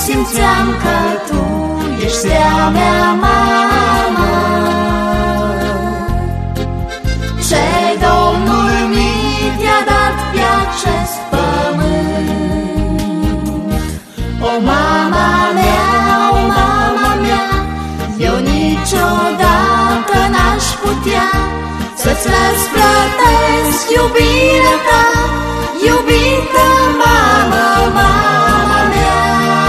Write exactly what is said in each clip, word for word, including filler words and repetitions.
simțeam că tu ești a mea mamă. Ce Domnul mi te-a dat pe acest pământ. O mama mea, o mama mea, eu niciodată n-aș putea să-ți răsplătesc iubirea ta, iubită mamă, mama mea.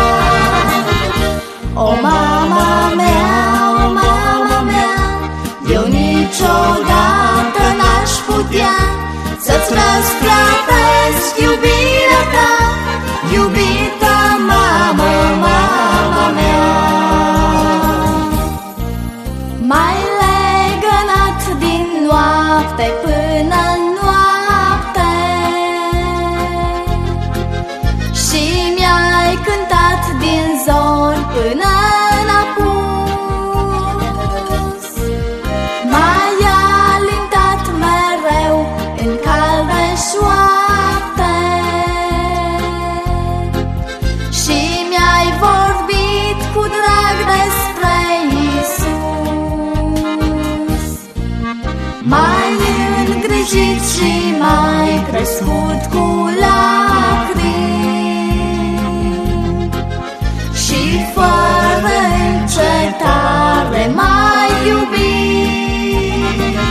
O mama mea, o mama mea, eu niciodată n-aș putea să-ți răsplătesc iubirea ta, iubită mamă, mama mea. M-ai legănat din noapte până noapte și mi-ai cântat din zori până în apus. M-ai alintat mereu în calde șoapte și mi-ai vorbit cu drag despre Iisus. M-ai îngrijit și m-ai crescut cu lacrimi și fără încetare m-ai iubit.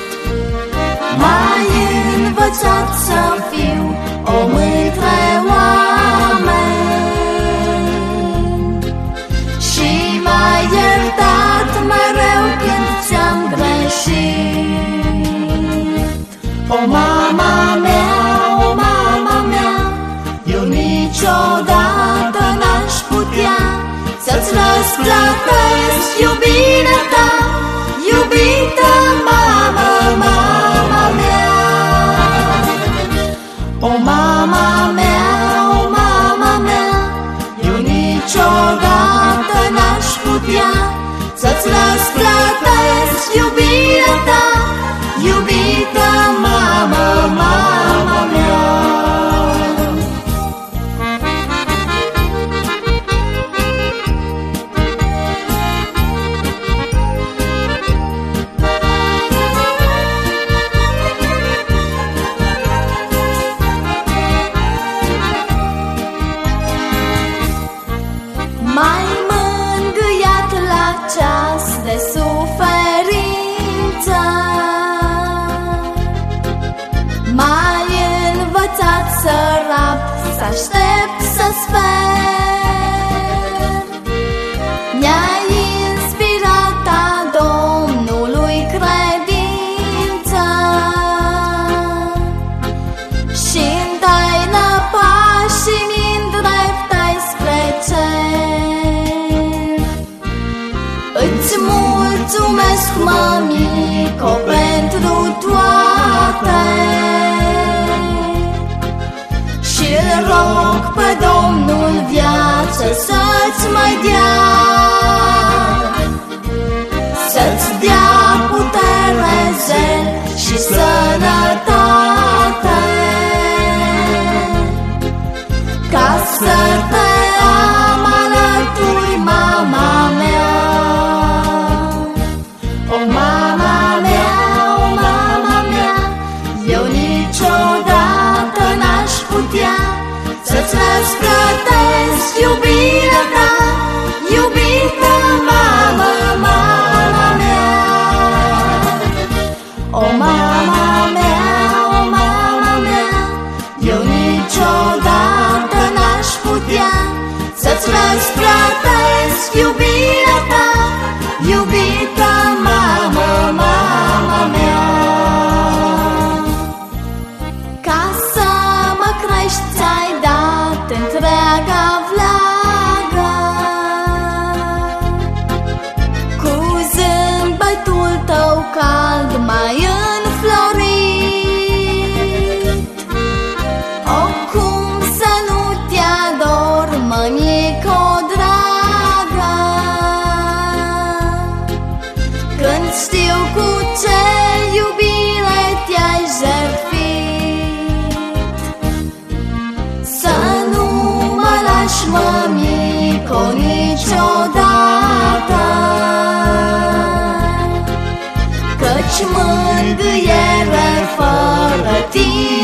M-ai învățat să fiu om între oameni și m-ai iertat mereu când ți-am greșit. O mama mea, o mama mea, eu niciodată n-aș putea să-ți răsplătesc iubirea ta, iubită mamă, mama mea. O mama mea, o mama mea, eu niciodată n-aș putea să-ți răsplătesc iubirea ta, iubită mamă, mama mea. M-ai mângâiat la ceas de suferință, m-ai învățat să rapt, să aștept, să sper. Mi-ai inspirat a Domnului credință și-n taină pașii mi-ndreptai spre cer. Îți mulțumesc, mămico, pentru toate și-l rog pe Domnul viață să-ți mai dea, să-ți dea putere, zel și sănătate, ca să te am alături, mama mea. O mama mea, o mama mea, eu niciodată n-aș putea să-ți răsplătesc iubirea ta, iubită mamă, mama mea. O mama mea, o mama mea, eu niciodată n-aș putea să-ți răsplătesc iubirea ta, iubită mamă, mama mea. Ca să mă crești ți-ai dat întreaga vlagă, cu zâmbetul tău cald m-ai înflorit. O, cum să nu te ador, mămico dragă, când știu cu ce iubire te-ai jertfit. Să nu mă lași, mămico, tine.